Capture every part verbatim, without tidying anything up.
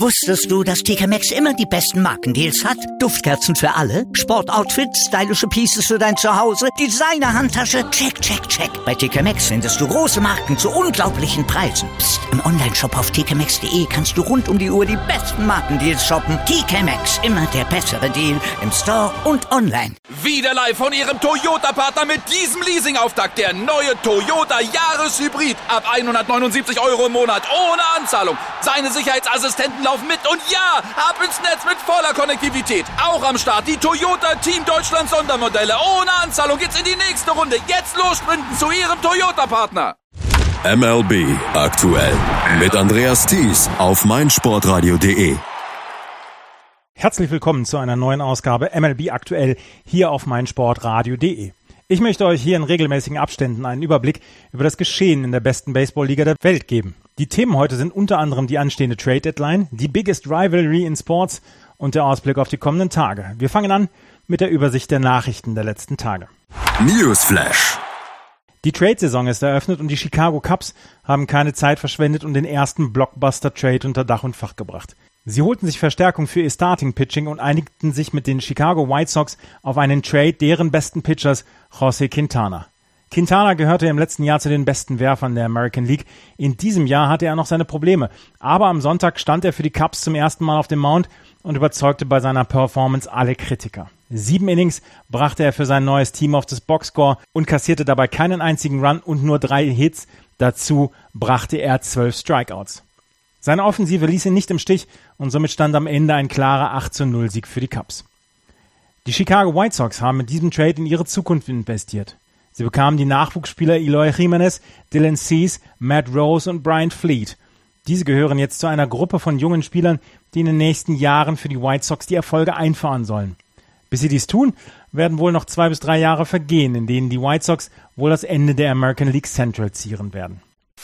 Wusstest du, dass T K Maxx immer die besten Markendeals hat? Duftkerzen für alle, Sportoutfits, stylische Pieces für dein Zuhause, Designer-Handtasche, check, check, check. Bei T K Maxx findest du große Marken zu unglaublichen Preisen. Psst. Im Onlineshop auf t k maxx punkt d e kannst du rund um die Uhr die besten Markendeals shoppen. T K Maxx, immer der bessere Deal im Store und online. Wieder live von Ihrem Toyota-Partner mit diesem Leasing-Auftakt. Der neue Toyota Jahreshybrid. Ab hundertneunundsiebzig Euro im Monat ohne Anzahlung. Seine Sicherheitsassistenten laufen mit und ja, ab ins Netz mit voller Konnektivität. Auch am Start die Toyota Team Deutschland Sondermodelle. Ohne Anzahlung geht's in die nächste Runde. Jetzt los sprinten zu Ihrem Toyota-Partner. M L B aktuell mit Andreas Thies auf meinsportradio punkt de. Herzlich willkommen zu einer neuen Ausgabe M L B aktuell hier auf meinsportradio punkt de. Ich möchte euch hier in regelmäßigen Abständen einen Überblick über das Geschehen in der besten Baseballliga der Welt geben. Die Themen heute sind unter anderem die anstehende Trade Deadline, die Biggest Rivalry in Sports und der Ausblick auf die kommenden Tage. Wir fangen an mit der Übersicht der Nachrichten der letzten Tage. Newsflash. Die Trade-Saison ist eröffnet und die Chicago Cubs haben keine Zeit verschwendet und den ersten Blockbuster-Trade unter Dach und Fach gebracht. Sie holten sich Verstärkung für ihr Starting-Pitching und einigten sich mit den Chicago White Sox auf einen Trade deren besten Pitchers, José Quintana. Quintana gehörte im letzten Jahr zu den besten Werfern der American League. In diesem Jahr hatte er noch seine Probleme, aber am Sonntag stand er für die Cubs zum ersten Mal auf dem Mound und überzeugte bei seiner Performance alle Kritiker. Sieben Innings brachte er für sein neues Team auf das Boxscore und kassierte dabei keinen einzigen Run und nur drei Hits. Dazu brachte er zwölf Strikeouts. Seine Offensive ließ ihn nicht im Stich und somit stand am Ende ein klarer acht zu null Sieg für die Cubs. Die Chicago White Sox haben mit diesem Trade in ihre Zukunft investiert. Sie bekamen die Nachwuchsspieler Eloy Jimenez, Dylan Cease, Matt Rose und Brian Fleet. Diese gehören jetzt zu einer Gruppe von jungen Spielern, die in den nächsten Jahren für die White Sox die Erfolge einfahren sollen. Bis sie dies tun, werden wohl noch zwei bis drei Jahre vergehen, in denen die White Sox wohl das Ende der American League Central zieren werden.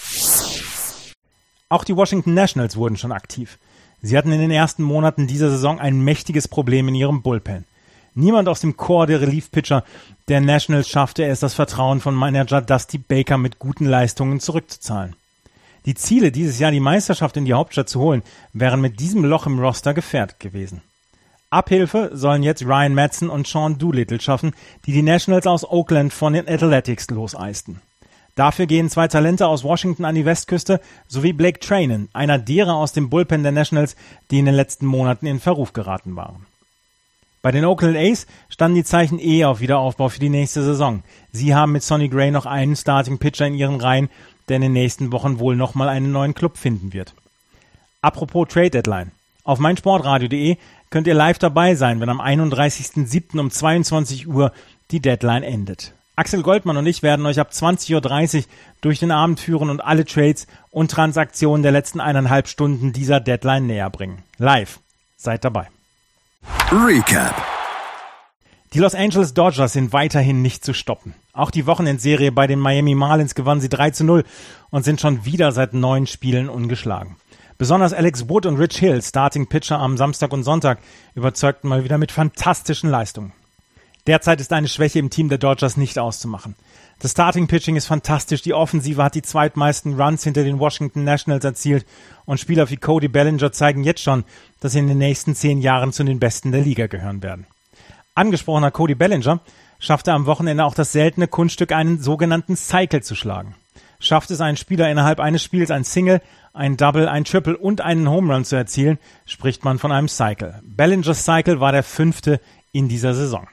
Auch die Washington Nationals wurden schon aktiv. Sie hatten in den ersten Monaten dieser Saison ein mächtiges Problem in ihrem Bullpen. Niemand aus dem Core der Relief-Pitcher der Nationals schaffte es, das Vertrauen von Manager Dusty Baker mit guten Leistungen zurückzuzahlen. Die Ziele, dieses Jahr die Meisterschaft in die Hauptstadt zu holen, wären mit diesem Loch im Roster gefährdet gewesen. Abhilfe sollen jetzt Ryan Madson und Sean Doolittle schaffen, die die Nationals aus Oakland von den Athletics loseisten. Dafür gehen zwei Talente aus Washington an die Westküste sowie Blake Treinen, einer derer aus dem Bullpen der Nationals, die in den letzten Monaten in Verruf geraten waren. Bei den Oakland A's standen die Zeichen eh auf Wiederaufbau für die nächste Saison. Sie haben mit Sonny Gray noch einen Starting-Pitcher in ihren Reihen, der in den nächsten Wochen wohl nochmal einen neuen Club finden wird. Apropos Trade Deadline. Auf meinsportradio punkt de könnt ihr live dabei sein, wenn am einunddreißigsten siebten um zweiundzwanzig Uhr die Deadline endet. Axel Goldmann und ich werden euch ab zwanzig Uhr dreißig durch den Abend führen und alle Trades und Transaktionen der letzten eineinhalb Stunden dieser Deadline näher bringen. Live. Seid dabei. Recap. Die Los Angeles Dodgers sind weiterhin nicht zu stoppen. Auch die Wochenendserie bei den Miami Marlins gewannen sie drei zu null und sind schon wieder seit neun Spielen ungeschlagen. Besonders Alex Wood und Rich Hill, Starting Pitcher am Samstag und Sonntag, überzeugten mal wieder mit fantastischen Leistungen. Derzeit ist eine Schwäche im Team der Dodgers nicht auszumachen. Das Starting Pitching ist fantastisch, die Offensive hat die zweitmeisten Runs hinter den Washington Nationals erzielt und Spieler wie Cody Bellinger zeigen jetzt schon, dass sie in den nächsten zehn Jahren zu den Besten der Liga gehören werden. Angesprochener Cody Bellinger schaffte am Wochenende auch das seltene Kunststück, einen sogenannten Cycle zu schlagen. Schafft es ein Spieler innerhalb eines Spiels ein Single, ein Double, ein Triple und einen Home Run zu erzielen, spricht man von einem Cycle. Bellingers Cycle war der fünfte in dieser Saison.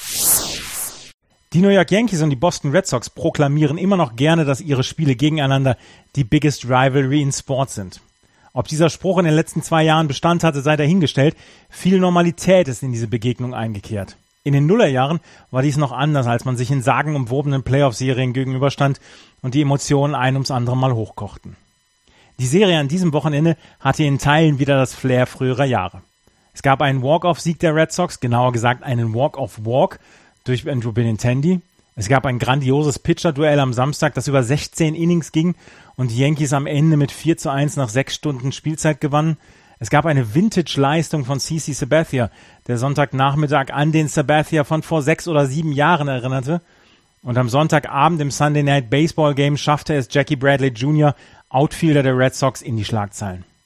Die New York Yankees und die Boston Red Sox proklamieren immer noch gerne, dass ihre Spiele gegeneinander die Biggest Rivalry in Sports sind. Ob dieser Spruch in den letzten zwei Jahren Bestand hatte, sei dahingestellt. Viel Normalität ist in diese Begegnung eingekehrt. In den Nullerjahren war dies noch anders, als man sich in sagenumwobenen Playoff-Serien gegenüberstand und die Emotionen ein ums andere Mal hochkochten. Die Serie an diesem Wochenende hatte in Teilen wieder das Flair früherer Jahre. Es gab einen Walk-Off-Sieg der Red Sox, genauer gesagt einen Walk-Off-Walk durch Andrew Benintendi. Es gab ein grandioses Pitcher-Duell am Samstag, das über sechzehn Innings ging und die Yankees am Ende mit vier zu eins nach sechs Stunden Spielzeit gewannen. Es gab eine Vintage-Leistung von C C Sabathia, der Sonntagnachmittag an den Sabathia von vor sechs oder sieben Jahren erinnerte. Und am Sonntagabend im Sunday Night Baseball Game schaffte es Jackie Bradley Junior, Outfielder der Red Sox, in die Schlagzeilen.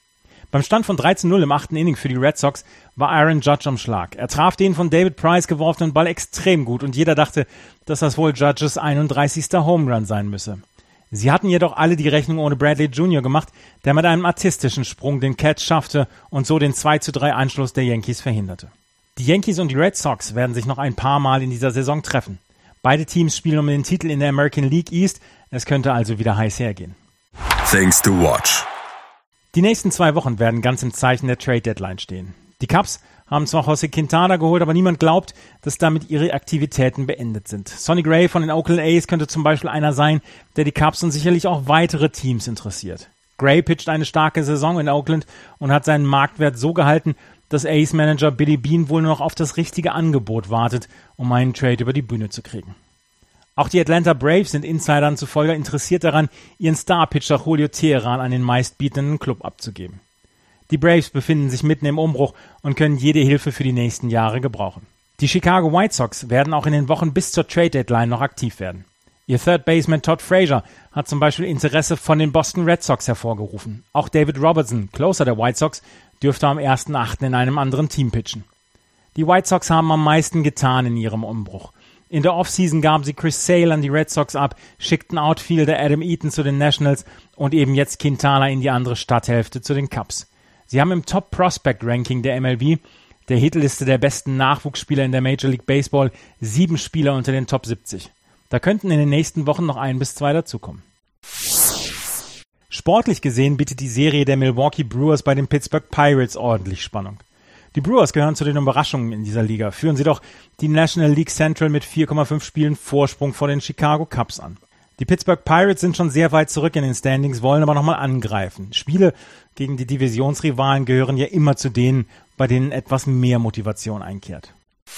Beim Stand von drei zu null im achten Inning für die Red Sox war Aaron Judge am Schlag. Er traf den von David Price geworfenen Ball extrem gut und jeder dachte, dass das wohl Judges einunddreißigster Home Run sein müsse. Sie hatten jedoch alle die Rechnung ohne Bradley Junior gemacht, der mit einem artistischen Sprung den Catch schaffte und so den zwei zu drei Anschluss der Yankees verhinderte. Die Yankees und die Red Sox werden sich noch ein paar Mal in dieser Saison treffen. Beide Teams spielen um den Titel in der American League East. Es könnte also wieder heiß hergehen. Things to watch. Die nächsten zwei Wochen werden ganz im Zeichen der Trade-Deadline stehen. Die Cubs haben zwar Jose Quintana geholt, aber niemand glaubt, dass damit ihre Aktivitäten beendet sind. Sonny Gray von den Oakland A's könnte zum Beispiel einer sein, der die Cubs und sicherlich auch weitere Teams interessiert. Gray pitcht eine starke Saison in Oakland und hat seinen Marktwert so gehalten, dass A's-Manager Billy Beane wohl nur noch auf das richtige Angebot wartet, um einen Trade über die Bühne zu kriegen. Auch die Atlanta Braves sind Insidern zufolge interessiert daran, ihren Star-Pitcher Julio Teheran an den meistbietenden Club abzugeben. Die Braves befinden sich mitten im Umbruch und können jede Hilfe für die nächsten Jahre gebrauchen. Die Chicago White Sox werden auch in den Wochen bis zur Trade-Deadline noch aktiv werden. Ihr Third Baseman Todd Frazier hat zum Beispiel Interesse von den Boston Red Sox hervorgerufen. Auch David Robertson, Closer der White Sox, dürfte am ersten achten in einem anderen Team pitchen. Die White Sox haben am meisten getan in ihrem Umbruch. In der Offseason gaben sie Chris Sale an die Red Sox ab, schickten Outfielder Adam Eaton zu den Nationals und eben jetzt Quintana in die andere Stadthälfte zu den Cubs. Sie haben im Top-Prospect-Ranking der M L B, der Hitliste der besten Nachwuchsspieler in der Major League Baseball, sieben Spieler unter den Top siebzig. Da könnten in den nächsten Wochen noch ein bis zwei dazukommen. Sportlich gesehen bietet die Serie der Milwaukee Brewers bei den Pittsburgh Pirates ordentlich Spannung. Die Brewers gehören zu den Überraschungen in dieser Liga, führen sie doch die National League Central mit vier Komma fünf Spielen Vorsprung vor den Chicago Cubs an. Die Pittsburgh Pirates sind schon sehr weit zurück in den Standings, wollen aber nochmal angreifen. Spiele gegen die Divisionsrivalen gehören ja immer zu denen, bei denen etwas mehr Motivation einkehrt.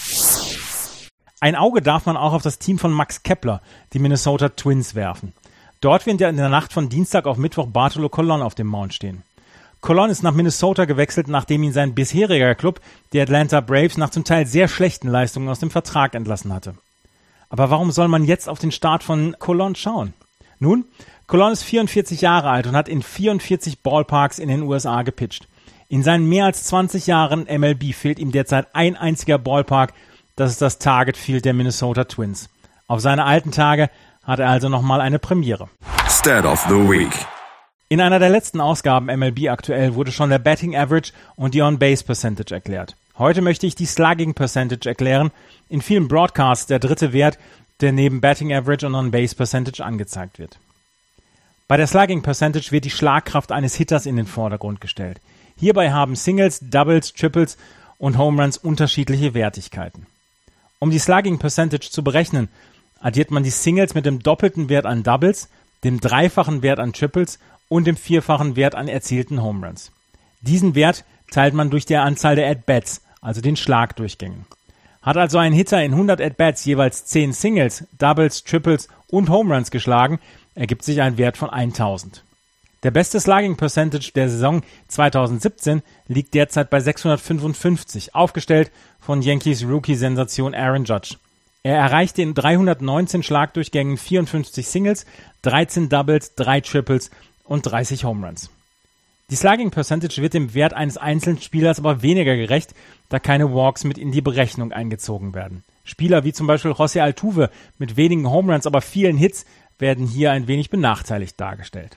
Ein Auge darf man auch auf das Team von Max Kepler, die Minnesota Twins, werfen. Dort wird ja in der Nacht von Dienstag auf Mittwoch Bartolo Colon auf dem Mount stehen. Colon ist nach Minnesota gewechselt, nachdem ihn sein bisheriger Club, die Atlanta Braves, nach zum Teil sehr schlechten Leistungen aus dem Vertrag entlassen hatte. Aber warum soll man jetzt auf den Start von Colon schauen? Nun, Colon ist vierundvierzig Jahre alt und hat in vierundvierzig Ballparks in den U S A gepitcht. In seinen mehr als zwanzig Jahren M L B fehlt ihm derzeit ein einziger Ballpark, das ist das Target Field der Minnesota Twins. Auf seine alten Tage hat er also nochmal eine Premiere. Stat of the Week. In einer der letzten Ausgaben M L B aktuell wurde schon der Batting Average und die On-Base Percentage erklärt. Heute möchte ich die Slugging Percentage erklären. In vielen Broadcasts der dritte Wert, der neben Batting Average und On-Base Percentage angezeigt wird. Bei der Slugging Percentage wird die Schlagkraft eines Hitters in den Vordergrund gestellt. Hierbei haben Singles, Doubles, Triples und Home Runs unterschiedliche Wertigkeiten. Um die Slugging Percentage zu berechnen, addiert man die Singles mit dem doppelten Wert an Doubles, dem dreifachen Wert an Triples und dem vierfachen Wert an erzielten Home Runs. Diesen Wert teilt man durch die Anzahl der At-Bats, also den Schlagdurchgängen. Hat also ein Hitter in hundert At-Bats jeweils zehn Singles, Doubles, Triples und Home Runs geschlagen, ergibt sich ein Wert von tausend. Der beste Slugging Percentage der Saison zweitausendsiebzehn liegt derzeit bei sechshundertfünfundfünfzig, aufgestellt von Yankees Rookie-Sensation Aaron Judge. Er erreichte in dreihundertneunzehn Schlagdurchgängen vierundfünfzig Singles, dreizehn Doubles, drei Triples und dreißig Home Runs. Die Slugging Percentage wird dem Wert eines einzelnen Spielers aber weniger gerecht, da keine Walks mit in die Berechnung eingezogen werden. Spieler wie zum Beispiel José Altuve mit wenigen Home Runs, aber vielen Hits werden hier ein wenig benachteiligt dargestellt.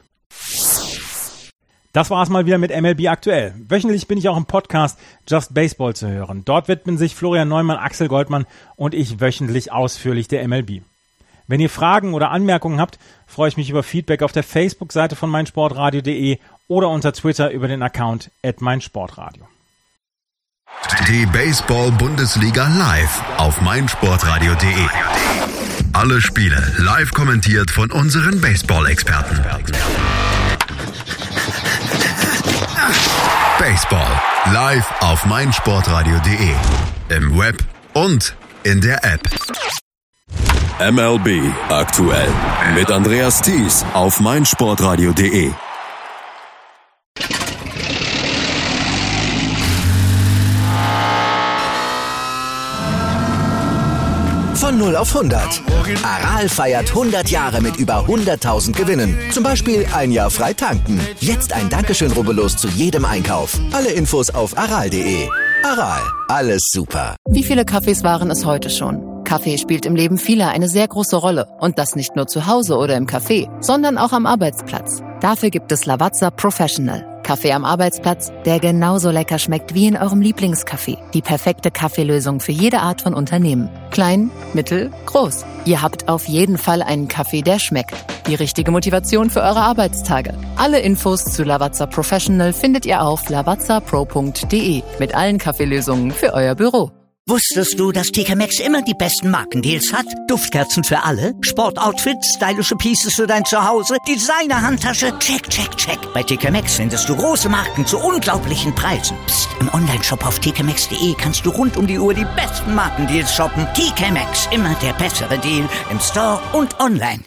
Das war es mal wieder mit M L B aktuell. Wöchentlich bin ich auch im Podcast Just Baseball zu hören. Dort widmen sich Florian Neumann, Axel Goldmann und ich wöchentlich ausführlich der M L B. Wenn ihr Fragen oder Anmerkungen habt, freue ich mich über Feedback auf der Facebook-Seite von meinsportradio punkt de oder unter Twitter über den Account at meinsportradio. Die Baseball-Bundesliga live auf meinsportradio punkt de. Alle Spiele live kommentiert von unseren Baseball-Experten. Baseball live auf meinsportradio punkt de. Im Web und in der App. M L B aktuell mit Andreas Thies auf meinsportradio punkt de. Von Von null auf hundert. Aral feiert hundert Jahre mit über hunderttausend Gewinnen. Zum Beispiel ein Jahr frei tanken. Jetzt ein Dankeschön, rubbellos zu jedem Einkauf. Alle Infos auf aral punkt de. Aral, alles super. Wie viele Kaffees waren es heute schon? Kaffee spielt im Leben vieler eine sehr große Rolle. Und das nicht nur zu Hause oder im Café, sondern auch am Arbeitsplatz. Dafür gibt es Lavazza Professional. Kaffee am Arbeitsplatz, der genauso lecker schmeckt wie in eurem Lieblingscafé. Die perfekte Kaffeelösung für jede Art von Unternehmen. Klein, mittel, groß. Ihr habt auf jeden Fall einen Kaffee, der schmeckt. Die richtige Motivation für eure Arbeitstage. Alle Infos zu Lavazza Professional findet ihr auf lavazza pro punkt de mit allen Kaffeelösungen für euer Büro. Wusstest du, dass T K Maxx immer die besten Markendeals hat? Duftkerzen für alle, Sportoutfits, stylische Pieces für dein Zuhause, Designer-Handtasche, check, check, check. Bei T K Maxx findest du große Marken zu unglaublichen Preisen. Psst. Im Onlineshop auf t k maxx punkt de kannst du rund um die Uhr die besten Markendeals shoppen. T K Maxx, immer der bessere Deal im Store und online.